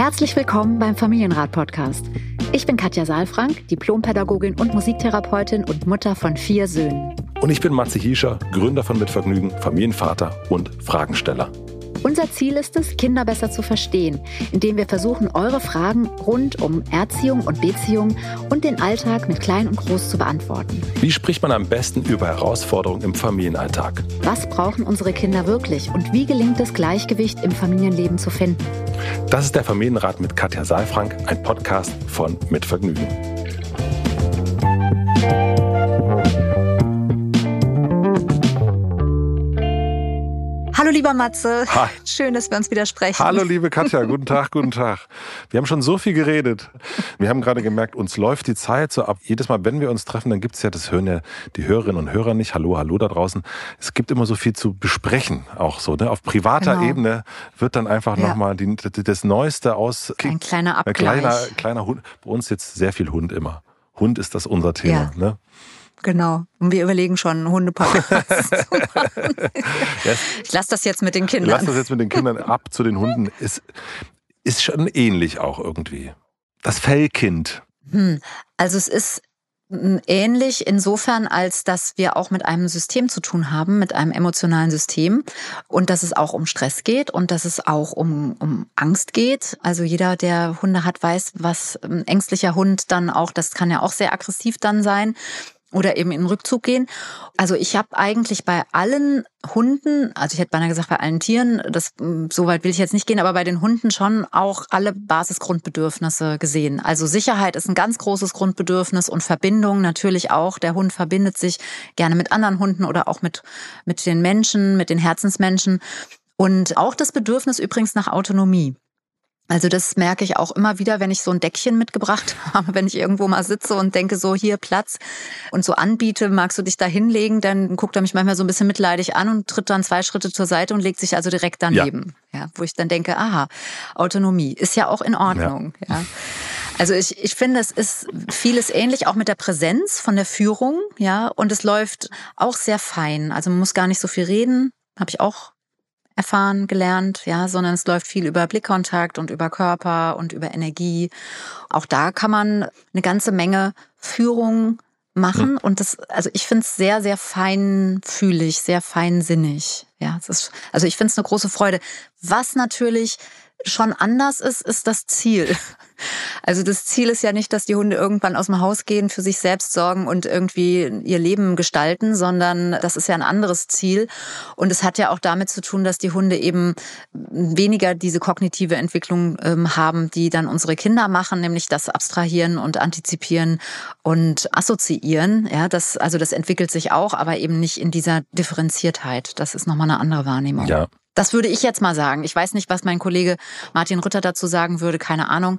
Herzlich willkommen beim Familienrat-Podcast. Ich bin Katja Saalfrank, Diplompädagogin und Musiktherapeutin und Mutter von 4 Söhnen. Und ich bin Matze Hiescher, Gründer von Mitvergnügen, Familienvater und Fragensteller. Unser Ziel ist es, Kinder besser zu verstehen, indem wir versuchen, eure Fragen rund um Erziehung und Beziehung und den Alltag mit Klein und Groß zu beantworten. Wie spricht man am besten über Herausforderungen im Familienalltag? Was brauchen unsere Kinder wirklich und wie gelingt es, Gleichgewicht im Familienleben zu finden? Das ist der Familienrat mit Katja Saalfrank, ein Podcast von Mitvergnügen. Hallo lieber Matze, Hi. Schön, dass wir uns wieder sprechen. Hallo liebe Katja, guten Tag, guten Tag. Wir haben schon so viel geredet. Wir haben gerade gemerkt, uns läuft die Zeit so ab. Jedes Mal, wenn wir uns treffen, dann gibt es ja, das hören ja die Hörerinnen und Hörer nicht, hallo da draußen. Es gibt immer so viel zu besprechen, auch so. Ne? Auf privater Ebene wird dann einfach nochmal das Neueste aus... Ein kleiner Abgleich. Kleiner Hund. Bei uns jetzt sehr viel Hund immer. Hund ist das unser Thema, ne? Genau. Und wir überlegen schon, einen Hunde-Podcast zu machen. Ich lasse das jetzt mit den Kindern. Lass das jetzt mit den Kindern ab zu den Hunden. Ist schon ähnlich auch irgendwie. Das Fellkind. Also es ist ähnlich insofern, als dass wir auch mit einem System zu tun haben, mit einem emotionalen System. Und dass es auch um Stress geht und dass es auch um Angst geht. Also jeder, der Hunde hat, weiß, was ein ängstlicher Hund dann auch, das kann ja auch sehr aggressiv dann sein. Oder eben in den Rückzug gehen. Also ich habe eigentlich bei allen Hunden, also ich hätte beinahe gesagt bei allen Tieren, so weit will ich jetzt nicht gehen, aber bei den Hunden schon auch alle Basisgrundbedürfnisse gesehen. Also Sicherheit ist ein ganz großes Grundbedürfnis und Verbindung natürlich auch. Der Hund verbindet sich gerne mit anderen Hunden oder auch mit den Menschen, mit den Herzensmenschen. Und auch das Bedürfnis übrigens nach Autonomie. Also das merke ich auch immer wieder, wenn ich so ein Deckchen mitgebracht habe, wenn ich irgendwo mal sitze und denke, so hier Platz und so anbiete, magst du dich da hinlegen, dann guckt er mich manchmal so ein bisschen mitleidig an und tritt dann 2 Schritte zur Seite und legt sich also direkt daneben. Ja, wo ich dann denke, aha, Autonomie ist ja auch in Ordnung. Ja. Also ich finde, es ist vieles ähnlich, auch mit der Präsenz von der Führung, ja, und es läuft auch sehr fein. Also man muss gar nicht so viel reden, habe ich auch erfahren, gelernt, ja, sondern es läuft viel über Blickkontakt und über Körper und über Energie. Auch da kann man eine ganze Menge Führung machen und also ich finde es sehr, sehr feinfühlig, sehr feinsinnig. Ja, also ich finde es eine große Freude. Was natürlich schon anders ist das Ziel. Also das Ziel ist ja nicht, dass die Hunde irgendwann aus dem Haus gehen, für sich selbst sorgen und irgendwie ihr Leben gestalten, sondern das ist ja ein anderes Ziel. Und es hat ja auch damit zu tun, dass die Hunde eben weniger diese kognitive Entwicklung haben, die dann unsere Kinder machen, nämlich das Abstrahieren und Antizipieren und Assoziieren. Ja, das entwickelt sich auch, aber eben nicht in dieser Differenziertheit. Das ist nochmal eine andere Wahrnehmung. Ja. Das würde ich jetzt mal sagen. Ich weiß nicht, was mein Kollege Martin Rütter dazu sagen würde, keine Ahnung.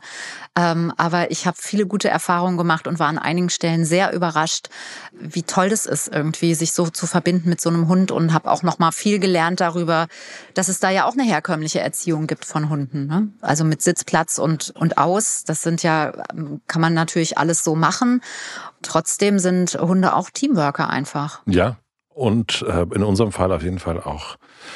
Aber ich habe viele gute Erfahrungen gemacht und war an einigen Stellen sehr überrascht, wie toll das ist, irgendwie sich so zu verbinden mit so einem Hund und habe auch noch mal viel gelernt darüber, dass es da ja auch eine herkömmliche Erziehung gibt von Hunden. Ne? Also mit Sitzplatz und aus. Das sind ja, kann man natürlich alles so machen. Trotzdem sind Hunde auch Teamworker einfach. Ja, und in unserem Fall auf jeden Fall auch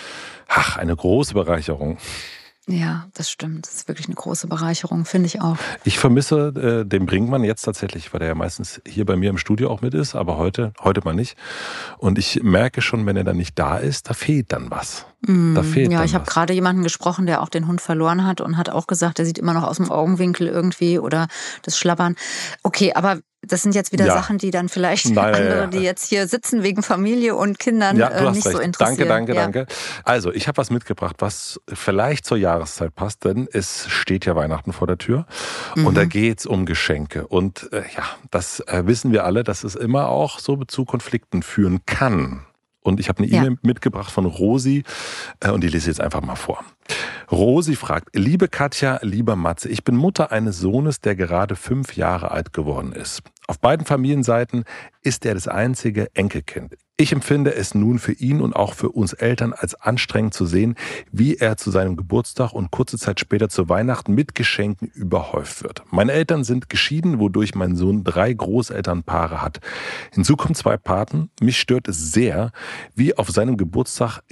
eine große Bereicherung. Ja, das stimmt. Das ist wirklich eine große Bereicherung, finde ich auch. Ich vermisse den Brinkmann jetzt tatsächlich, weil der ja meistens hier bei mir im Studio auch mit ist, aber heute mal nicht. Und ich merke schon, wenn er dann nicht da ist, da fehlt dann was. Ich habe gerade jemanden gesprochen, der auch den Hund verloren hat und hat auch gesagt, der sieht immer noch aus dem Augenwinkel irgendwie oder das Schlabbern. Okay, aber das sind jetzt wieder Sachen, die dann vielleicht andere, die jetzt hier sitzen wegen Familie und Kindern, nicht so interessieren. Danke. Also, ich habe was mitgebracht, was vielleicht zur Jahreszeit passt, denn es steht ja Weihnachten vor der Tür und da geht's um Geschenke. Und das wissen wir alle, dass es immer auch so zu Konflikten führen kann. Und ich habe eine E-Mail mitgebracht von Rosi und die lese ich jetzt einfach mal vor. Rosi fragt: Liebe Katja, lieber Matze, ich bin Mutter eines Sohnes, der gerade 5 Jahre alt geworden ist. Auf beiden Familienseiten ist er das einzige Enkelkind. Ich empfinde es nun für ihn und auch für uns Eltern als anstrengend zu sehen, wie er zu seinem Geburtstag und kurze Zeit später zu Weihnachten mit Geschenken überhäuft wird. Meine Eltern sind geschieden, wodurch mein Sohn 3 Großelternpaare hat. Hinzu kommen 2 Paten. Mich stört es sehr, wie auf seinem Geburtstag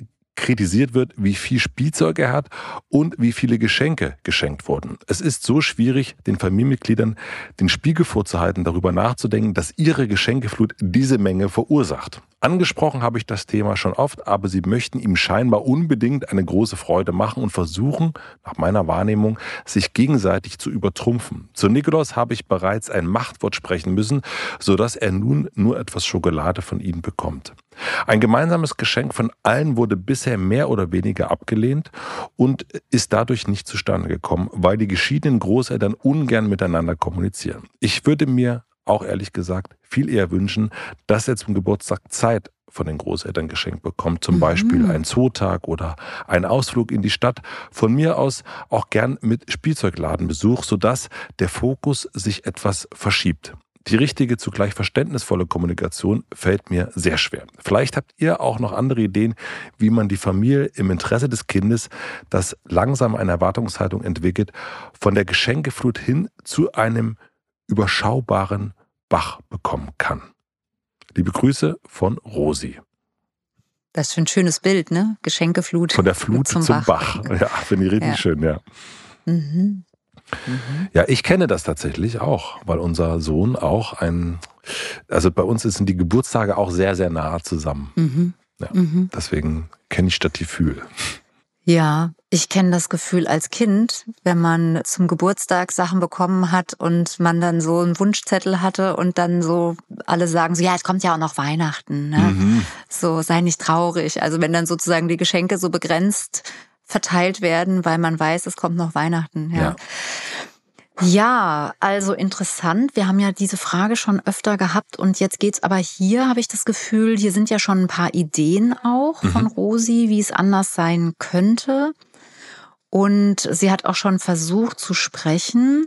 kritisiert wird, wie viel Spielzeug er hat und wie viele Geschenke geschenkt wurden. Es ist so schwierig, den Familienmitgliedern den Spiegel vorzuhalten, darüber nachzudenken, dass ihre Geschenkeflut diese Menge verursacht. Angesprochen habe ich das Thema schon oft, aber sie möchten ihm scheinbar unbedingt eine große Freude machen und versuchen, nach meiner Wahrnehmung, sich gegenseitig zu übertrumpfen. Zu Nikolaus habe ich bereits ein Machtwort sprechen müssen, sodass er nun nur etwas Schokolade von ihnen bekommt. Ein gemeinsames Geschenk von allen wurde bisher mehr oder weniger abgelehnt und ist dadurch nicht zustande gekommen, weil die geschiedenen Großeltern ungern miteinander kommunizieren. Ich würde mir auch ehrlich gesagt viel eher wünschen, dass er zum Geburtstag Zeit von den Großeltern geschenkt bekommt. Zum Beispiel einen Zootag oder einen Ausflug in die Stadt. Von mir aus auch gern mit Spielzeugladenbesuch, sodass der Fokus sich etwas verschiebt. Die richtige, zugleich verständnisvolle Kommunikation fällt mir sehr schwer. Vielleicht habt ihr auch noch andere Ideen, wie man die Familie im Interesse des Kindes, das langsam eine Erwartungshaltung entwickelt, von der Geschenkeflut hin zu einem überschaubaren Bach bekommen kann. Liebe Grüße von Rosi. Das ist ein schönes Bild, ne? Geschenkeflut. Von der Flut zum Bach. Ja, finde ich richtig schön, ja. Mhm. Ja, ich kenne das tatsächlich auch, weil unser Sohn auch also bei uns sind die Geburtstage auch sehr, sehr nah zusammen. Ja, deswegen kenne ich das Gefühl. Ja, ich kenne das Gefühl als Kind, wenn man zum Geburtstag Sachen bekommen hat und man dann so einen Wunschzettel hatte und dann so alle sagen so, ja, es kommt ja auch noch Weihnachten, ne? So, sei nicht traurig. Also wenn dann sozusagen die Geschenke so begrenzt verteilt werden, weil man weiß, es kommt noch Weihnachten. Ja. Ja, also interessant. Wir haben ja diese Frage schon öfter gehabt und jetzt geht's aber hier, habe ich das Gefühl, hier sind ja schon ein paar Ideen auch von Rosi, wie es anders sein könnte. Und sie hat auch schon versucht zu sprechen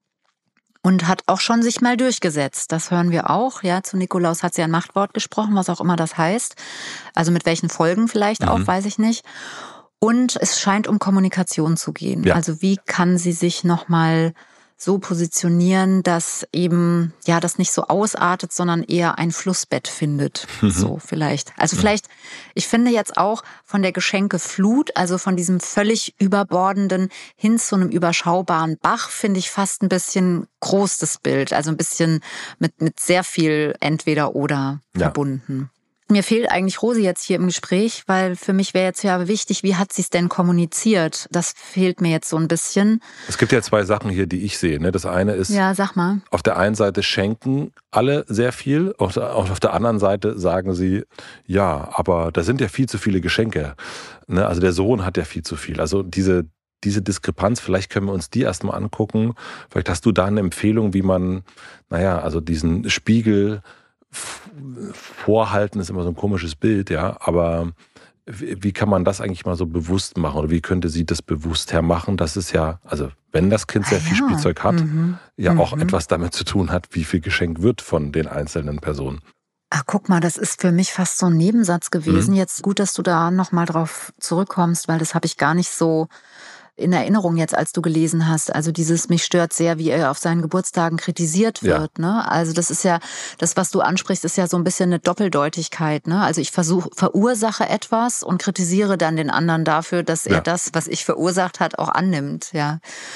und hat auch schon sich mal durchgesetzt. Das hören wir auch. Ja, zu Nikolaus hat sie ein Machtwort gesprochen, was auch immer das heißt. Also mit welchen Folgen vielleicht auch, weiß ich nicht. Und es scheint um Kommunikation zu gehen. Ja. Also wie kann sie sich nochmal so positionieren, dass eben, ja, das nicht so ausartet, sondern eher ein Flussbett findet. So vielleicht. Also vielleicht, ich finde jetzt auch von der Geschenkeflut, also von diesem völlig überbordenden hin zu einem überschaubaren Bach, finde ich fast ein bisschen groß das Bild. Also ein bisschen mit sehr viel Entweder-Oder verbunden. Mir fehlt eigentlich Rosi jetzt hier im Gespräch, weil für mich wäre jetzt ja wichtig, wie hat sie es denn kommuniziert? Das fehlt mir jetzt so ein bisschen. Es gibt ja zwei Sachen hier, die ich sehe. Das eine ist, sag mal. Auf der einen Seite schenken alle sehr viel, auf der anderen Seite sagen sie, ja, aber da sind ja viel zu viele Geschenke. Also der Sohn hat ja viel zu viel. Also diese Diskrepanz, vielleicht können wir uns die erstmal angucken. Vielleicht hast du da eine Empfehlung, wie man, also diesen Spiegel vorhalten ist immer so ein komisches Bild, ja, aber wie kann man das eigentlich mal so bewusst machen oder wie könnte sie das bewusst hermachen, dass es ja, also wenn das Kind sehr viel Spielzeug hat, auch etwas damit zu tun hat, wie viel geschenkt wird von den einzelnen Personen. Ach, guck mal, das ist für mich fast so ein Nebensatz gewesen. Jetzt gut, dass du da nochmal drauf zurückkommst, weil das habe ich gar nicht so in Erinnerung jetzt, als du gelesen hast. Also mich stört sehr, wie er auf seinen Geburtstagen kritisiert wird. Ja. Ne? Also das ist ja, das, was du ansprichst, ist ja so ein bisschen eine Doppeldeutigkeit. Ne? Also ich verursache etwas und kritisiere dann den anderen dafür, dass er das, was ich verursacht hat, auch annimmt. Ja.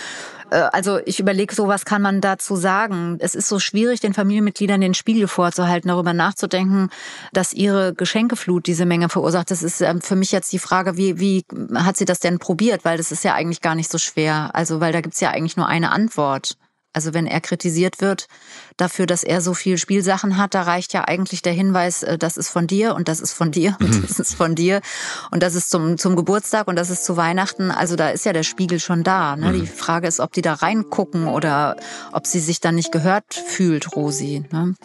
Also ich überlege so, was kann man dazu sagen? Es ist so schwierig, den Familienmitgliedern den Spiegel vorzuhalten, darüber nachzudenken, dass ihre Geschenkeflut diese Menge verursacht. Das ist für mich jetzt die Frage, wie hat sie das denn probiert? Weil das ist ja eigentlich gar nicht so schwer. Also weil da gibt's ja eigentlich nur eine Antwort. Also wenn er kritisiert wird dafür, dass er so viel Spielsachen hat, da reicht ja eigentlich der Hinweis, das ist von dir und das ist von dir und das ist von dir und das ist zum Geburtstag und das ist zu Weihnachten. Also da ist ja der Spiegel schon da. Ne? Die Frage ist, ob die da reingucken oder ob sie sich dann nicht gehört fühlt, Rosi. Ne?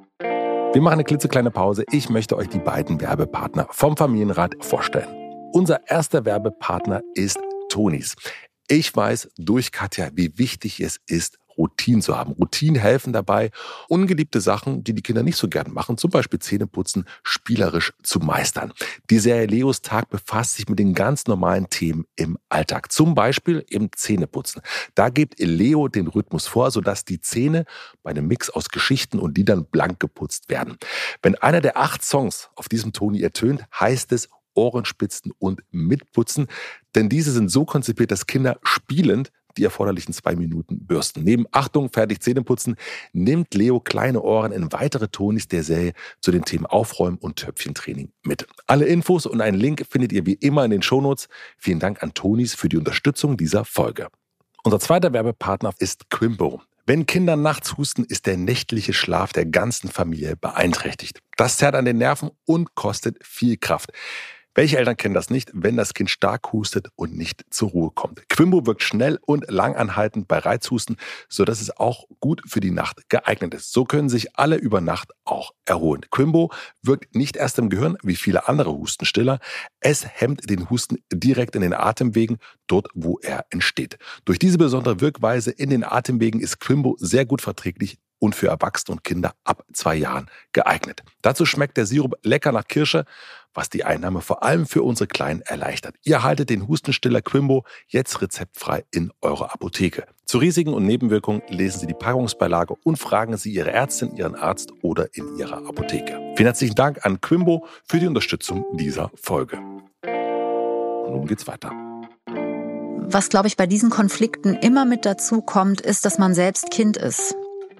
Wir machen eine klitzekleine Pause. Ich möchte euch die beiden Werbepartner vom Familienrat vorstellen. Unser erster Werbepartner ist Tonis. Ich weiß durch Katja, wie wichtig es ist, Routinen zu haben. Routinen helfen dabei, ungeliebte Sachen, die die Kinder nicht so gern machen, zum Beispiel Zähneputzen, spielerisch zu meistern. Die Serie Leos Tag befasst sich mit den ganz normalen Themen im Alltag. Zum Beispiel im Zähneputzen. Da gibt Leo den Rhythmus vor, sodass die Zähne bei einem Mix aus Geschichten und Liedern blank geputzt werden. Wenn einer der 8 Songs auf diesem Toni ertönt, heißt es Ohrenspitzen und Mitputzen. Denn diese sind so konzipiert, dass Kinder spielend die erforderlichen 2 Minuten bürsten. Neben Achtung, fertig Zähneputzen nimmt Leo kleine Ohren in weitere Tonis der Serie zu den Themen Aufräumen und Töpfchentraining mit. Alle Infos und einen Link findet ihr wie immer in den Shownotes. Vielen Dank an Tonis für die Unterstützung dieser Folge. Unser zweiter Werbepartner ist Quimbo. Wenn Kinder nachts husten, ist der nächtliche Schlaf der ganzen Familie beeinträchtigt. Das zerrt an den Nerven und kostet viel Kraft. Welche Eltern kennen das nicht, wenn das Kind stark hustet und nicht zur Ruhe kommt? Quimbo wirkt schnell und langanhaltend bei Reizhusten, sodass es auch gut für die Nacht geeignet ist. So können sich alle über Nacht auch erholen. Quimbo wirkt nicht erst im Gehirn wie viele andere Hustenstiller. Es hemmt den Husten direkt in den Atemwegen, dort wo er entsteht. Durch diese besondere Wirkweise in den Atemwegen ist Quimbo sehr gut verträglich und für Erwachsene und Kinder ab 2 Jahren geeignet. Dazu schmeckt der Sirup lecker nach Kirsche, was die Einnahme vor allem für unsere Kleinen erleichtert. Ihr erhaltet den Hustenstiller Quimbo jetzt rezeptfrei in eurer Apotheke. Zu Risiken und Nebenwirkungen lesen Sie die Packungsbeilage und fragen Sie Ihre Ärztin, Ihren Arzt oder in Ihrer Apotheke. Vielen herzlichen Dank an Quimbo für die Unterstützung dieser Folge. Und nun geht's weiter. Was, glaube ich, bei diesen Konflikten immer mit dazu kommt, ist, dass man selbst Kind ist.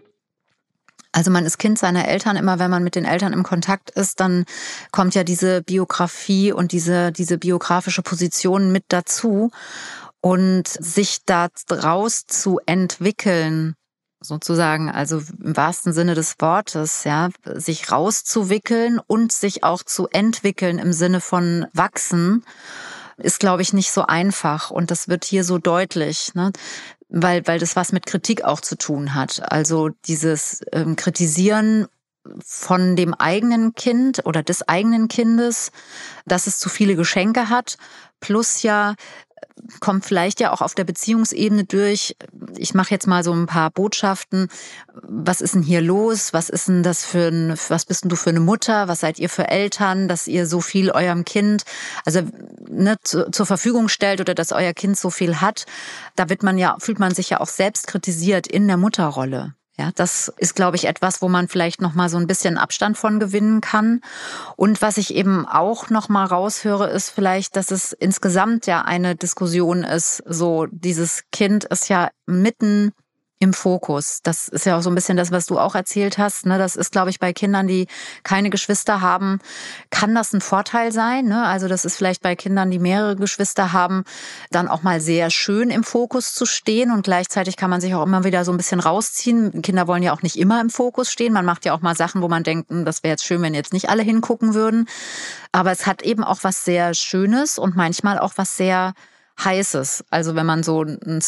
Also man ist Kind seiner Eltern. Immer wenn man mit den Eltern im Kontakt ist, dann kommt ja diese Biografie und diese biografische Position mit dazu. Und sich daraus zu entwickeln, sozusagen, also im wahrsten Sinne des Wortes, ja, sich rauszuwickeln und sich auch zu entwickeln im Sinne von wachsen, ist, glaube ich, nicht so einfach. Und das wird hier so deutlich, ne? Weil das was mit Kritik auch zu tun hat. Also dieses Kritisieren von dem eigenen Kind oder des eigenen Kindes, dass es zu viele Geschenke hat, plus ja kommt vielleicht ja auch auf der Beziehungsebene durch. Ich mache jetzt mal so ein paar Botschaften. Was ist denn hier los? Was ist denn das was bist denn du für eine Mutter? Was seid ihr für Eltern, dass ihr so viel eurem Kind, also zur Verfügung stellt oder dass euer Kind so viel hat? Da fühlt man sich ja auch selbst kritisiert in der Mutterrolle. Ja, das ist, glaube ich, etwas, wo man vielleicht noch mal so ein bisschen Abstand von gewinnen kann. Und was ich eben auch noch mal raushöre, ist vielleicht, dass es insgesamt ja eine Diskussion ist. So, dieses Kind ist ja mitten im Fokus. Das ist ja auch so ein bisschen das, was du auch erzählt hast. Ne? Das ist, glaube ich, bei Kindern, die keine Geschwister haben, kann das ein Vorteil sein. Ne? Also das ist vielleicht bei Kindern, die mehrere Geschwister haben, dann auch mal sehr schön im Fokus zu stehen. Und gleichzeitig kann man sich auch immer wieder so ein bisschen rausziehen. Kinder wollen ja auch nicht immer im Fokus stehen. Man macht ja auch mal Sachen, wo man denkt, das wäre jetzt schön, wenn jetzt nicht alle hingucken würden. Aber es hat eben auch was sehr Schönes und manchmal auch was sehr Heißes. Also wenn man so einen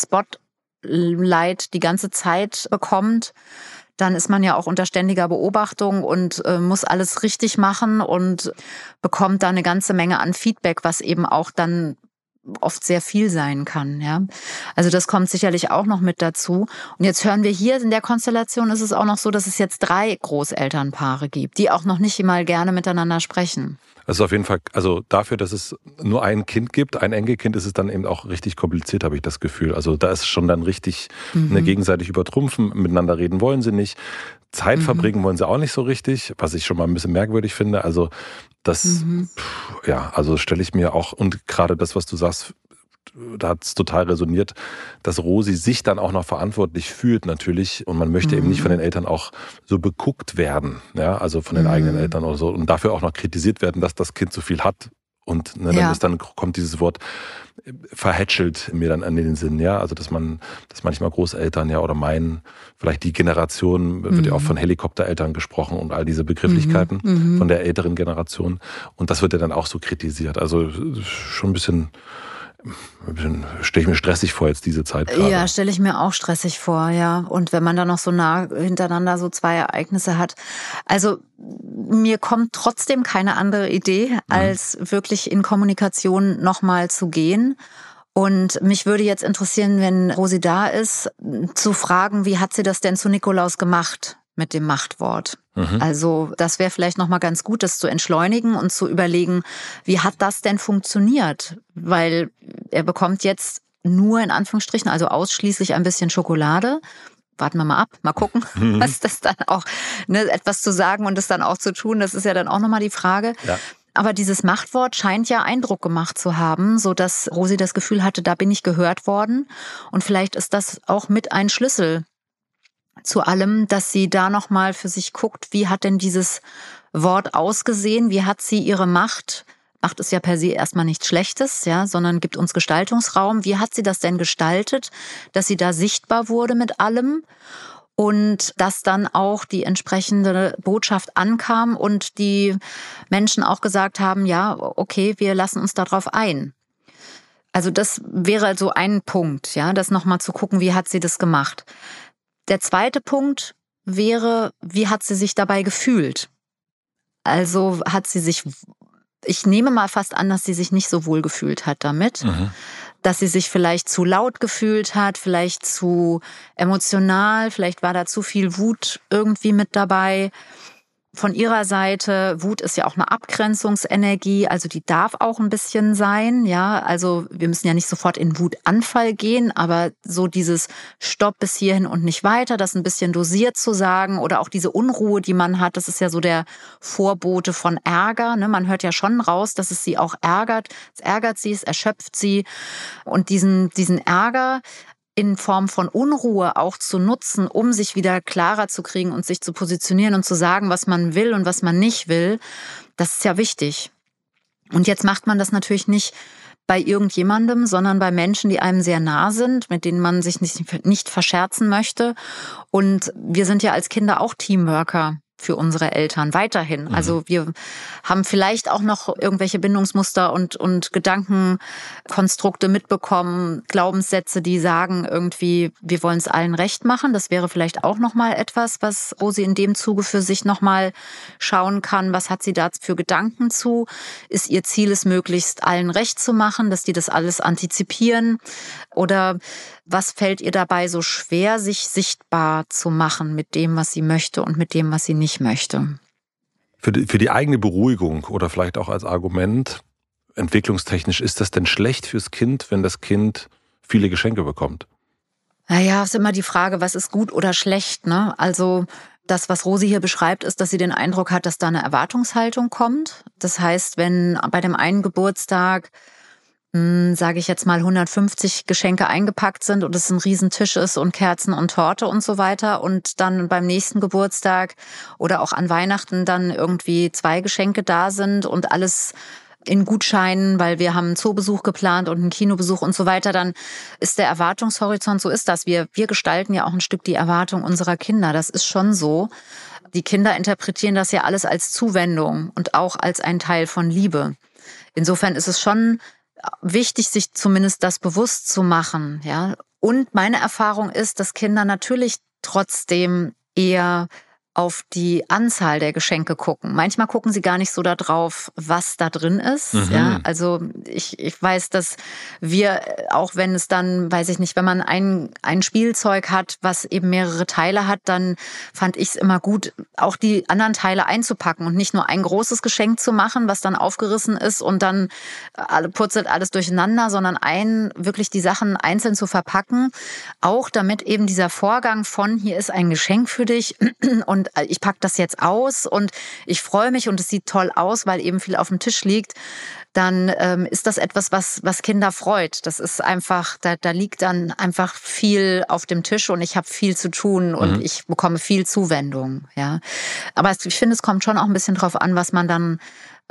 Spotlight die ganze Zeit bekommt, dann ist man ja auch unter ständiger Beobachtung und muss alles richtig machen und bekommt da eine ganze Menge an Feedback, was eben auch dann oft sehr viel sein kann. Ja, also das kommt sicherlich auch noch mit dazu. Und jetzt hören wir hier, in der Konstellation ist es auch noch so, dass es jetzt 3 Großelternpaare gibt, die auch noch nicht mal gerne miteinander sprechen. Also auf jeden Fall, also dafür, dass es nur ein Kind gibt, ein Enkelkind, ist es dann eben auch richtig kompliziert, habe ich das Gefühl. Also da ist schon dann richtig eine gegenseitig übertrumpfen, miteinander reden wollen sie nicht, Zeit verbringen wollen sie auch nicht so richtig, was ich schon mal ein bisschen merkwürdig finde. Also das, also stelle ich mir auch, und gerade das, was du sagst, da hat es total resoniert, dass Rosi sich dann auch noch verantwortlich fühlt natürlich und man möchte eben nicht von den Eltern auch so beguckt werden, ja, also von den eigenen Eltern oder so und dafür auch noch kritisiert werden, dass das Kind so viel hat und dann kommt dieses Wort verhätschelt mir dann an den Sinn, ja, also dass manchmal Großeltern ja oder vielleicht die Generation, wird ja auch von Helikoptereltern gesprochen und all diese Begrifflichkeiten von der älteren Generation und das wird ja dann auch so kritisiert, also schon ein bisschen stelle ich mir stressig vor jetzt diese Zeit gerade. Ja, stelle ich mir auch stressig vor, ja. Und wenn man dann noch so nah hintereinander so 2 Ereignisse hat. Also mir kommt trotzdem keine andere Idee, als wirklich in Kommunikation nochmal zu gehen. Und mich würde jetzt interessieren, wenn Rosi da ist, zu fragen, wie hat sie das denn zu Nikolaus gemacht mit dem Machtwort? Also das wäre vielleicht nochmal ganz gut, das zu entschleunigen und zu überlegen, wie hat das denn funktioniert? Weil er bekommt jetzt nur in Anführungsstrichen, also ausschließlich ein bisschen Schokolade. Warten wir mal ab, mal gucken, was das dann auch, etwas zu sagen und das dann auch zu tun, das ist ja dann auch nochmal die Frage. Ja. Aber dieses Machtwort scheint ja Eindruck gemacht zu haben, sodass Rosi das Gefühl hatte, da bin ich gehört worden. Und vielleicht ist das auch mit ein Schlüssel zu allem, dass sie da nochmal für sich guckt, wie hat denn dieses Wort ausgesehen, wie hat sie ihre Macht ist ja per se erstmal nichts Schlechtes, ja, sondern gibt uns Gestaltungsraum. Wie hat sie das denn gestaltet, dass sie da sichtbar wurde mit allem? Und dass dann auch die entsprechende Botschaft ankam und die Menschen auch gesagt haben, ja, okay, wir lassen uns darauf ein. Also das wäre so ein Punkt, ja, das nochmal zu gucken, wie hat sie das gemacht. Der zweite Punkt wäre, wie hat sie sich dabei gefühlt? Also hat sie sich, ich nehme mal fast an, dass sie sich nicht so wohl gefühlt hat damit. Dass sie sich vielleicht zu laut gefühlt hat, vielleicht zu emotional, vielleicht war da zu viel Wut irgendwie mit dabei. Von ihrer Seite, Wut ist ja auch eine Abgrenzungsenergie, also die darf auch ein bisschen sein, ja. Also wir müssen ja nicht sofort in Wutanfall gehen, aber so dieses Stopp bis hierhin und nicht weiter, das ein bisschen dosiert zu sagen oder auch diese Unruhe, die man hat, das ist ja so der Vorbote von Ärger, ne? Man hört ja schon raus, dass es sie auch ärgert. Es ärgert sie, es erschöpft sie und diesen Ärger in Form von Unruhe auch zu nutzen, um sich wieder klarer zu kriegen und sich zu positionieren und zu sagen, was man will und was man nicht will, das ist ja wichtig. Und jetzt macht man das natürlich nicht bei irgendjemandem, sondern bei Menschen, die einem sehr nah sind, mit denen man sich nicht verscherzen möchte. Und wir sind ja als Kinder auch Teamworker für unsere Eltern weiterhin. Also wir haben vielleicht auch noch irgendwelche Bindungsmuster und Gedankenkonstrukte mitbekommen, Glaubenssätze, die sagen irgendwie, wir wollen es allen recht machen. Das wäre vielleicht auch noch mal etwas, was Rosi in dem Zuge für sich noch mal schauen kann. Was hat sie da für Gedanken zu? Ist ihr Ziel, es möglichst allen recht zu machen, dass die das alles antizipieren? Oder was fällt ihr dabei so schwer, sich sichtbar zu machen mit dem, was sie möchte und mit dem, was sie nicht möchte? Für die eigene Beruhigung oder vielleicht auch als Argument, entwicklungstechnisch, ist das denn schlecht fürs Kind, wenn das Kind viele Geschenke bekommt? Naja, ist immer die Frage, was ist gut oder schlecht, ne? Also das, was Rosi hier beschreibt, ist, dass sie den Eindruck hat, dass da eine Erwartungshaltung kommt. Das heißt, wenn bei dem einen Geburtstag sage ich jetzt mal 150 Geschenke eingepackt sind und es ein Riesentisch ist und Kerzen und Torte und so weiter und dann beim nächsten Geburtstag oder auch an Weihnachten dann irgendwie 2 Geschenke da sind und alles in Gutscheinen, weil wir haben einen Zoobesuch geplant und einen Kinobesuch und so weiter, dann ist der Erwartungshorizont, so ist das. Wir gestalten ja auch ein Stück die Erwartung unserer Kinder. Das ist schon so. Die Kinder interpretieren das ja alles als Zuwendung und auch als ein Teil von Liebe. Insofern ist es schon wichtig, sich zumindest das bewusst zu machen, ja. Und meine Erfahrung ist, dass Kinder natürlich trotzdem eher auf die Anzahl der Geschenke gucken. Manchmal gucken sie gar nicht so da drauf, was da drin ist. Ja, also ich weiß, dass wir, auch wenn es dann, weiß ich nicht, wenn man ein Spielzeug hat, was eben mehrere Teile hat, dann fand ich es immer gut, auch die anderen Teile einzupacken und nicht nur ein großes Geschenk zu machen, was dann aufgerissen ist und dann purzelt alles durcheinander, sondern wirklich die Sachen einzeln zu verpacken. Auch damit eben dieser Vorgang von, hier ist ein Geschenk für dich und ich packe das jetzt aus und ich freue mich und es sieht toll aus, weil eben viel auf dem Tisch liegt, dann ist das etwas, was Kinder freut. Das ist einfach, da liegt dann einfach viel auf dem Tisch und ich habe viel zu tun und ich bekomme viel Zuwendung. Ja, aber ich finde, es kommt schon auch ein bisschen drauf an, was man dann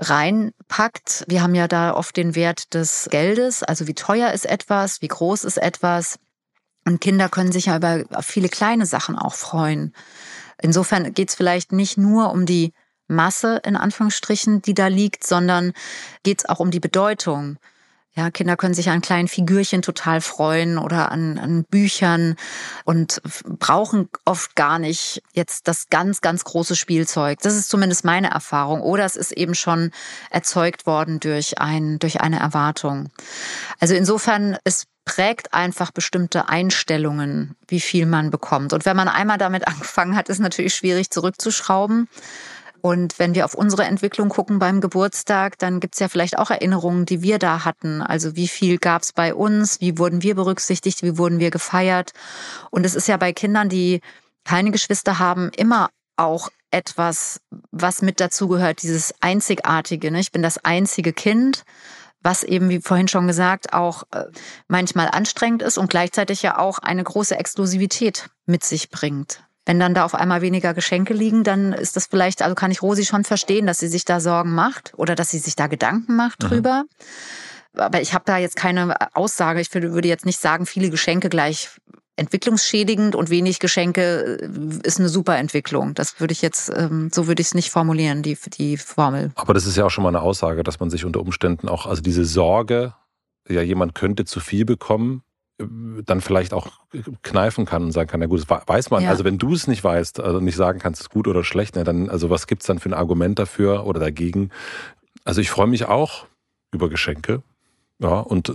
reinpackt. Wir haben ja da oft den Wert des Geldes, also wie teuer ist etwas, wie groß ist etwas. Und Kinder können sich ja über viele kleine Sachen auch freuen. Insofern geht es vielleicht nicht nur um die Masse, in Anführungsstrichen, die da liegt, sondern geht es auch um die Bedeutung. Ja, Kinder können sich an kleinen Figürchen total freuen oder an Büchern und brauchen oft gar nicht jetzt das ganz, ganz große Spielzeug. Das ist zumindest meine Erfahrung. Oder es ist eben schon erzeugt worden durch eine Erwartung. Also insofern, es prägt einfach bestimmte Einstellungen, wie viel man bekommt. Und wenn man einmal damit angefangen hat, ist es natürlich schwierig zurückzuschrauben. Und wenn wir auf unsere Entwicklung gucken beim Geburtstag, dann gibt's ja vielleicht auch Erinnerungen, die wir da hatten. Also wie viel gab's bei uns, wie wurden wir berücksichtigt, wie wurden wir gefeiert. Und es ist ja bei Kindern, die keine Geschwister haben, immer auch etwas, was mit dazugehört, dieses Einzigartige. Ne? Ich bin das einzige Kind, was eben, wie vorhin schon gesagt, auch manchmal anstrengend ist und gleichzeitig ja auch eine große Exklusivität mit sich bringt. Wenn dann da auf einmal weniger Geschenke liegen, dann ist das vielleicht, also kann ich Rosi schon verstehen, dass sie sich da Sorgen macht oder dass sie sich da Gedanken macht drüber. Aber ich habe da jetzt keine Aussage. Ich würde jetzt nicht sagen, viele Geschenke gleich entwicklungsschädigend und wenig Geschenke ist eine super Entwicklung. Das würde ich jetzt, so würde ich es nicht formulieren, die Formel. Aber das ist ja auch schon mal eine Aussage, dass man sich unter Umständen auch, also diese Sorge, ja, jemand könnte zu viel bekommen, dann vielleicht auch kneifen kann und sagen kann, na gut, das weiß man. Ja. Also wenn du es nicht weißt, also nicht sagen kannst, es ist gut oder schlecht, ne, dann, also was gibt's dann für ein Argument dafür oder dagegen? Also ich freue mich auch über Geschenke. Ja, und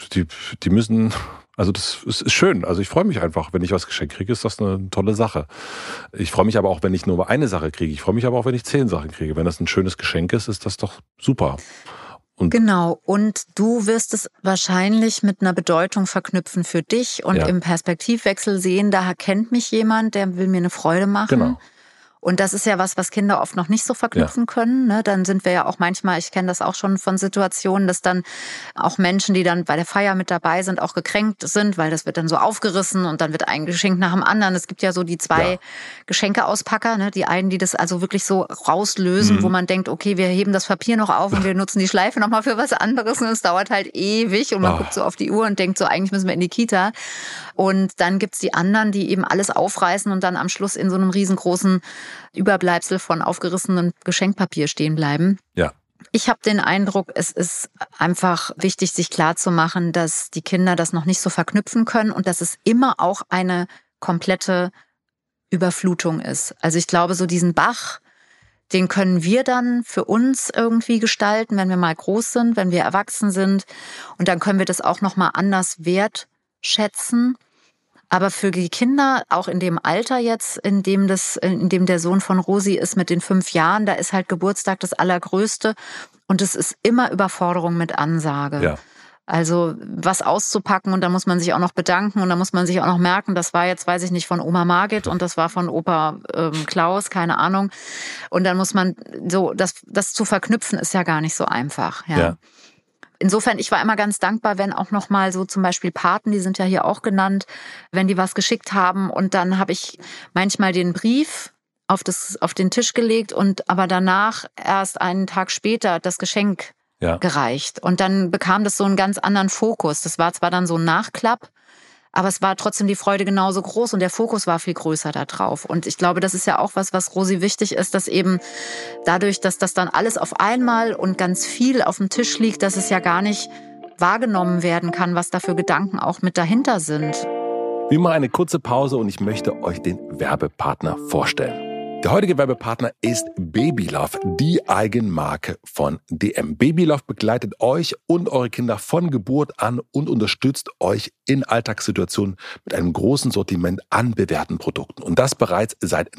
die müssen, also das ist schön. Also ich freue mich einfach, wenn ich was geschenkt kriege, ist das eine tolle Sache. Ich freue mich aber auch, wenn ich nur eine Sache kriege. Ich freue mich aber auch, wenn ich 10 Sachen kriege. Wenn das ein schönes Geschenk ist, ist das doch super. Und genau, und du wirst es wahrscheinlich mit einer Bedeutung verknüpfen für dich und im Perspektivwechsel sehen, da kennt mich jemand, der will mir eine Freude machen. Genau. Und das ist ja was Kinder oft noch nicht so verknüpfen können. Ne? Dann sind wir ja auch manchmal, ich kenne das auch schon von Situationen, dass dann auch Menschen, die dann bei der Feier mit dabei sind, auch gekränkt sind, weil das wird dann so aufgerissen und dann wird ein Geschenk nach dem anderen. Es gibt ja so die 2 Geschenkeauspacker, ne? Die einen, die das also wirklich so rauslösen, wo man denkt, okay, wir heben das Papier noch auf und wir nutzen die Schleife nochmal für was anderes. Und es dauert halt ewig und man guckt so auf die Uhr und denkt so, eigentlich müssen wir in die Kita. Und dann gibt's die anderen, die eben alles aufreißen und dann am Schluss in so einem riesengroßen Überbleibsel von aufgerissenem Geschenkpapier stehen bleiben. Ja. Ich habe den Eindruck, es ist einfach wichtig, sich klarzumachen, dass die Kinder das noch nicht so verknüpfen können und dass es immer auch eine komplette Überflutung ist. Also ich glaube, so diesen Bach, den können wir dann für uns irgendwie gestalten, wenn wir mal groß sind, wenn wir erwachsen sind. Und dann können wir das auch nochmal anders wertschätzen. Aber für die Kinder, auch in dem Alter jetzt, in dem der Sohn von Rosi ist mit den 5 Jahren, da ist halt Geburtstag das Allergrößte. Und es ist immer Überforderung mit Ansage. Ja. Also was auszupacken und da muss man sich auch noch bedanken und da muss man sich auch noch merken, das war jetzt, weiß ich nicht, von Oma Margit und das war von Opa Klaus, keine Ahnung. Und dann muss man so, das zu verknüpfen ist ja gar nicht so einfach. Ja. Insofern, ich war immer ganz dankbar, wenn auch noch mal so zum Beispiel Paten, die sind ja hier auch genannt, wenn die was geschickt haben und dann habe ich manchmal den Brief auf den Tisch gelegt und aber danach erst einen Tag später das Geschenk gereicht. Und dann bekam das so einen ganz anderen Fokus. Das war zwar dann so ein Nachklapp, aber es war trotzdem die Freude genauso groß und der Fokus war viel größer da drauf. Und ich glaube, das ist ja auch was Rosi wichtig ist, dass eben dadurch, dass das dann alles auf einmal und ganz viel auf dem Tisch liegt, dass es ja gar nicht wahrgenommen werden kann, was da für Gedanken auch mit dahinter sind. Wie immer eine kurze Pause und ich möchte euch den Werbepartner vorstellen. Der heutige Werbepartner ist Babylove, die Eigenmarke von DM. Babylove begleitet euch und eure Kinder von Geburt an und unterstützt euch in Alltagssituationen mit einem großen Sortiment an bewährten Produkten. Und das bereits seit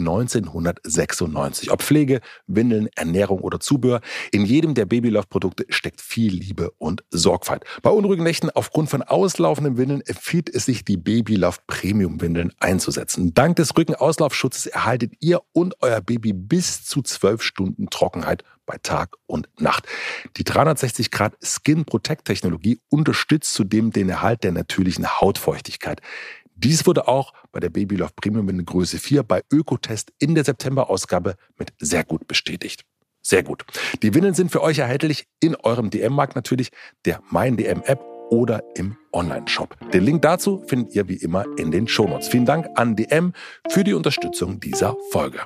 1996. Ob Pflege, Windeln, Ernährung oder Zubehör, in jedem der Babylove-Produkte steckt viel Liebe und Sorgfalt. Bei unruhigen Nächten aufgrund von auslaufenden Windeln empfiehlt es sich, die Babylove Premium-Windeln einzusetzen. Dank des Rückenauslaufschutzes erhaltet ihr und euer Baby bis zu 12 Stunden Trockenheit bei Tag und Nacht. Die 360 Grad Skin Protect Technologie unterstützt zudem den Erhalt der natürlichen Hautfeuchtigkeit. Dies wurde auch bei der Babylove Premium in Größe 4 bei Ökotest in der September-Ausgabe mit sehr gut bestätigt. Sehr gut. Die Windeln sind für euch erhältlich in eurem DM-Markt natürlich, der MeinDM-App oder im Online-Shop. Den Link dazu findet ihr wie immer in den Shownotes. Vielen Dank an DM für die Unterstützung dieser Folge.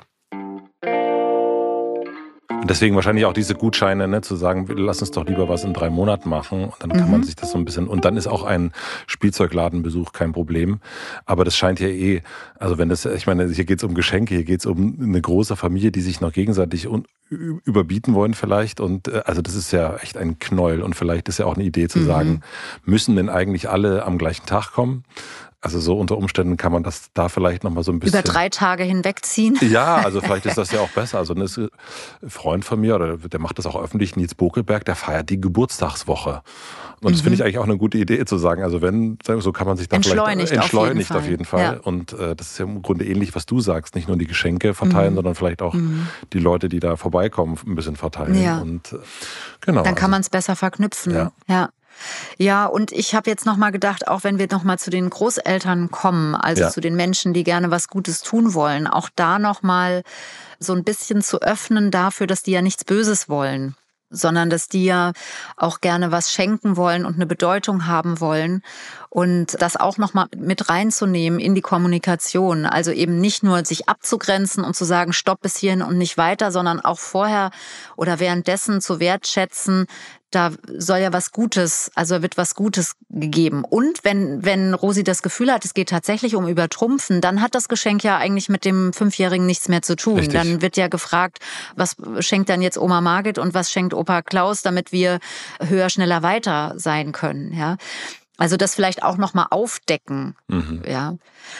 Und deswegen wahrscheinlich auch diese Gutscheine, ne, zu sagen, lass uns doch lieber was in 3 Monaten machen. Und dann kann man sich das so ein bisschen, und dann ist auch ein Spielzeugladenbesuch kein Problem. Aber das scheint ja also wenn das, ich meine, hier geht es um Geschenke, hier geht es um eine große Familie, die sich noch gegenseitig überbieten wollen vielleicht. Und also das ist ja echt ein Knäuel. Und vielleicht ist ja auch eine Idee zu sagen, müssen denn eigentlich alle am gleichen Tag kommen? Also so unter Umständen kann man das da vielleicht nochmal so ein bisschen... Über 3 Tage hinwegziehen? Ja, also vielleicht ist das ja auch besser. Also ein Freund von mir, oder der macht das auch öffentlich, Nils Bokelberg, der feiert die Geburtstagswoche. Und das finde ich eigentlich auch eine gute Idee zu sagen, also wenn, so kann man sich da entschleunigt auf jeden Fall. Ja. Und das ist ja im Grunde ähnlich, was du sagst, nicht nur die Geschenke verteilen, sondern vielleicht auch die Leute, die da vorbeikommen, ein bisschen verteilen. Ja. Und genau. Dann kann man es besser verknüpfen. Ja. Ja, und ich habe jetzt nochmal gedacht, auch wenn wir nochmal zu den Großeltern kommen, also zu den Menschen, die gerne was Gutes tun wollen, auch da nochmal so ein bisschen zu öffnen dafür, dass die ja nichts Böses wollen, sondern dass die ja auch gerne was schenken wollen und eine Bedeutung haben wollen und das auch nochmal mit reinzunehmen in die Kommunikation. Also eben nicht nur sich abzugrenzen und zu sagen, stopp bis hierhin und nicht weiter, sondern auch vorher oder währenddessen zu wertschätzen, da soll ja was Gutes, also wird was Gutes gegeben. Und wenn Rosi das Gefühl hat, es geht tatsächlich um Übertrumpfen, dann hat das Geschenk ja eigentlich mit dem 5-Jährigen nichts mehr zu tun. Richtig. Dann wird ja gefragt, was schenkt dann jetzt Oma Margit und was schenkt Opa Klaus, damit wir höher, schneller, weiter sein können. Ja, also das vielleicht auch noch mal aufdecken. Ja,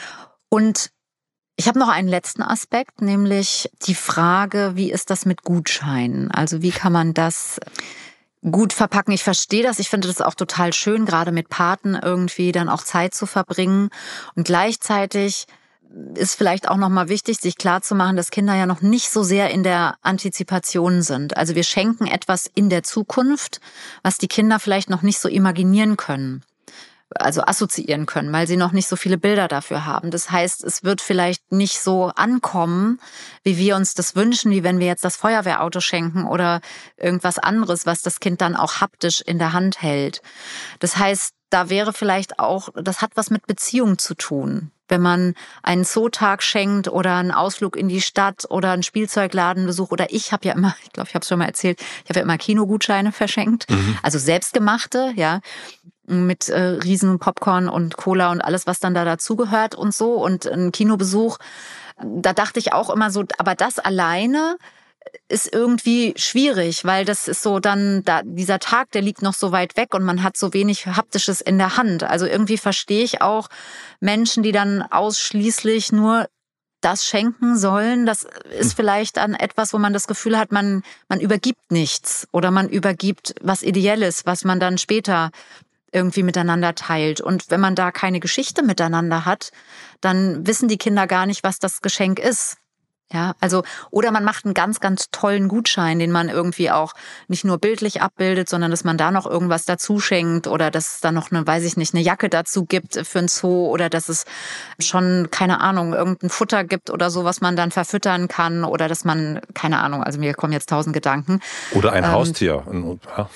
und ich habe noch einen letzten Aspekt, nämlich die Frage, wie ist das mit Gutscheinen? Also wie kann man das gut verpacken? Ich verstehe das. Ich finde das auch total schön, gerade mit Paten irgendwie dann auch Zeit zu verbringen. Und gleichzeitig ist vielleicht auch nochmal wichtig, sich klarzumachen, dass Kinder ja noch nicht so sehr in der Antizipation sind. Also wir schenken etwas in der Zukunft, was die Kinder vielleicht noch nicht so imaginieren können. Also assoziieren können, weil sie noch nicht so viele Bilder dafür haben. Das heißt, es wird vielleicht nicht so ankommen, wie wir uns das wünschen, wie wenn wir jetzt das Feuerwehrauto schenken oder irgendwas anderes, was das Kind dann auch haptisch in der Hand hält. Das heißt, da wäre vielleicht auch, das hat was mit Beziehung zu tun. Wenn man einen Zootag schenkt oder einen Ausflug in die Stadt oder einen Spielzeugladenbesuch oder ich habe ja immer, ich glaube, ich habe es schon mal erzählt, ich habe ja immer Kinogutscheine verschenkt, also selbstgemachte, ja, mit riesen Popcorn und Cola und alles, was dann da dazugehört und so und ein Kinobesuch. Da dachte ich auch immer so, aber das alleine ist irgendwie schwierig, weil das ist so dann, dieser Tag, der liegt noch so weit weg und man hat so wenig Haptisches in der Hand. Also irgendwie verstehe ich auch Menschen, die dann ausschließlich nur das schenken sollen. Das ist vielleicht dann etwas, wo man das Gefühl hat, man übergibt nichts oder man übergibt was Ideelles, was man dann später irgendwie miteinander teilt. Und wenn man da keine Geschichte miteinander hat, dann wissen die Kinder gar nicht, was das Geschenk ist. Ja, also, oder man macht einen ganz, ganz tollen Gutschein, den man irgendwie auch nicht nur bildlich abbildet, sondern dass man da noch irgendwas dazu schenkt oder dass es da noch eine Jacke dazu gibt für ein Zoo oder dass es schon, keine Ahnung, irgendein Futter gibt oder so, was man dann verfüttern kann oder dass man, keine Ahnung, also mir kommen jetzt 1000 Gedanken. Oder ein Haustier. Ja.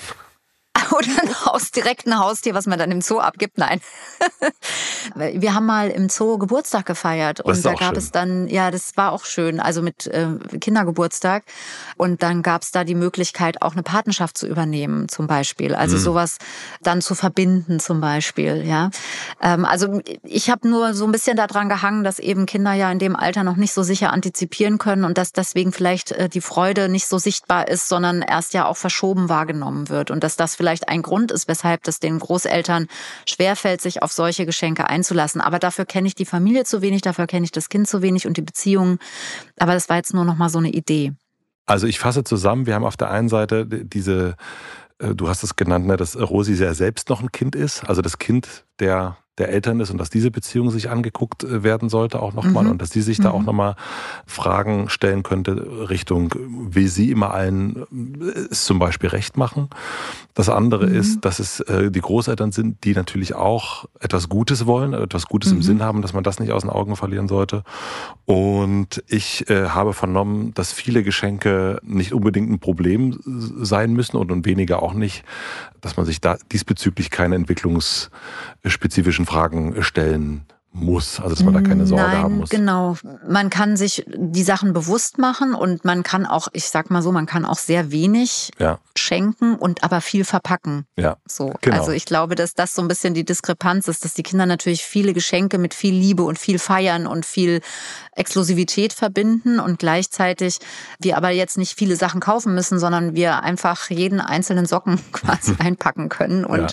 Oder direkt ein Haustier, was man dann im Zoo abgibt. Nein. Wir haben mal im Zoo Geburtstag gefeiert und da gab es dann, ja, das war auch schön, also mit Kindergeburtstag und dann gab es da die Möglichkeit, auch eine Patenschaft zu übernehmen zum Beispiel, also sowas dann zu verbinden zum Beispiel, ja. Also ich habe nur so ein bisschen daran gehangen, dass eben Kinder ja in dem Alter noch nicht so sicher antizipieren können und dass deswegen vielleicht die Freude nicht so sichtbar ist, sondern erst ja auch verschoben wahrgenommen wird und dass das vielleicht ein Grund ist, weshalb es den Großeltern schwerfällt, sich auf solche Geschenke einzulassen. Aber dafür kenne ich die Familie zu wenig, dafür kenne ich das Kind zu wenig und die Beziehungen. Aber das war jetzt nur noch mal so eine Idee. Also ich fasse zusammen, wir haben auf der einen Seite diese, du hast es genannt, ne, dass Rosi ja selbst noch ein Kind ist, also das Kind der Eltern ist und dass diese Beziehung sich angeguckt werden sollte auch nochmal und dass sie sich da auch nochmal Fragen stellen könnte Richtung, will sie immer allen es zum Beispiel recht machen. Das andere ist, dass es die Großeltern sind, die natürlich auch etwas Gutes wollen, etwas Gutes im Sinn haben, dass man das nicht aus den Augen verlieren sollte. Und ich habe vernommen, dass viele Geschenke nicht unbedingt ein Problem sein müssen und weniger auch nicht, dass man sich da diesbezüglich keine entwicklungsspezifischen Fragen stellen muss, also dass man da keine Sorge haben muss. Genau. Man kann sich die Sachen bewusst machen und man kann auch, ich sag mal so, man kann auch sehr wenig schenken und aber viel verpacken. Ja, so. Genau. Also ich glaube, dass das so ein bisschen die Diskrepanz ist, dass die Kinder natürlich viele Geschenke mit viel Liebe und viel Feiern und viel Exklusivität verbinden und gleichzeitig wir aber jetzt nicht viele Sachen kaufen müssen, sondern wir einfach jeden einzelnen Socken quasi einpacken können und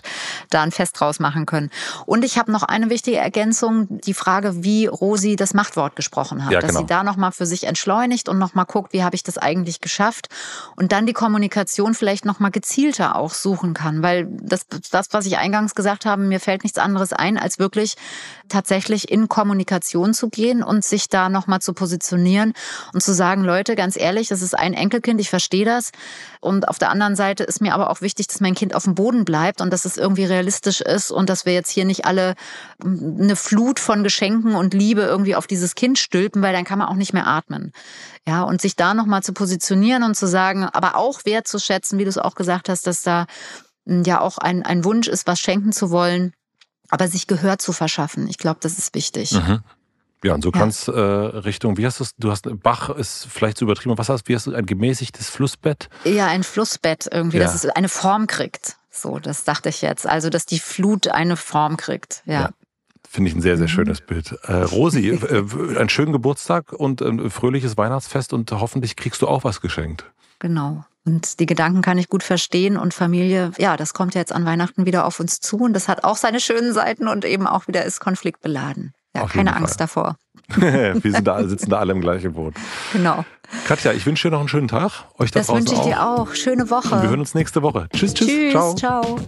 da ein Fest draus machen können. Und ich habe noch eine wichtige Ergänzung, die Frage, wie Rosi das Machtwort gesprochen hat. Ja, dass genau. sie da nochmal für sich entschleunigt und nochmal guckt, wie habe ich das eigentlich geschafft und dann die Kommunikation vielleicht nochmal gezielter auch suchen kann. Weil das, was ich eingangs gesagt habe, mir fällt nichts anderes ein, als wirklich tatsächlich in Kommunikation zu gehen und sich da nochmal zu positionieren und zu sagen, Leute, ganz ehrlich, das ist ein Enkelkind, ich verstehe das. Und auf der anderen Seite ist mir aber auch wichtig, dass mein Kind auf dem Boden bleibt und dass es irgendwie realistisch ist und dass wir jetzt hier nicht alle eine Flut von Geschenken und Liebe irgendwie auf dieses Kind stülpen, weil dann kann man auch nicht mehr atmen. Ja, und sich da nochmal zu positionieren und zu sagen, aber auch wertzuschätzen, wie du es auch gesagt hast, dass da ja auch ein Wunsch ist, was schenken zu wollen, aber sich Gehör zu verschaffen. Ich glaube, das ist wichtig. Mhm. Ja, und so kannst Richtung, wie hast du es? Du hast, Bach ist vielleicht zu übertrieben. Was hast du? Wie hast du ein gemäßigtes Flussbett? Ja, ein Flussbett irgendwie, dass es eine Form kriegt. So, das dachte ich jetzt. Also, dass die Flut eine Form kriegt. Ja. Finde ich ein sehr, sehr schönes Bild. Rosi, einen schönen Geburtstag und ein fröhliches Weihnachtsfest und hoffentlich kriegst du auch was geschenkt. Genau. Und die Gedanken kann ich gut verstehen und Familie, ja, das kommt ja jetzt an Weihnachten wieder auf uns zu und das hat auch seine schönen Seiten und eben auch wieder ist konfliktbeladen. Ja, keine Angst davor. Wir sitzen da alle im gleichen Boot. Genau. Katja, ich wünsche dir noch einen schönen Tag. Euch da draußen auch. Das wünsche ich dir auch. Schöne Woche. Und wir hören uns nächste Woche. Tschüss. Ciao.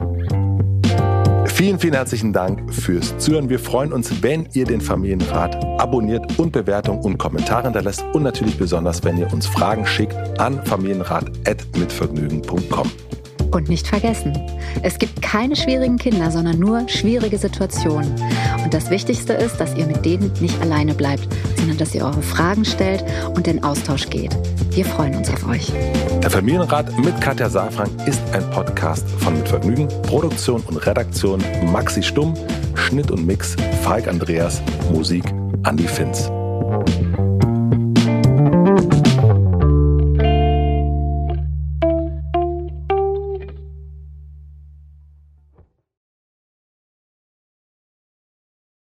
Vielen, vielen herzlichen Dank fürs Zuhören. Wir freuen uns, wenn ihr den Familienrat abonniert und Bewertungen und Kommentare hinterlässt. Und natürlich besonders, wenn ihr uns Fragen schickt an familienrat@mitvergnügen.com. Und nicht vergessen, es gibt keine schwierigen Kinder, sondern nur schwierige Situationen. Und das Wichtigste ist, dass ihr mit denen nicht alleine bleibt, sondern dass ihr eure Fragen stellt und in Austausch geht. Wir freuen uns auf euch. Der Familienrat mit Katja Saalfrank ist ein Podcast von Mit Vergnügen. Produktion und Redaktion Maxi Stumm, Schnitt und Mix Falk Andreas, Musik Andi Finz.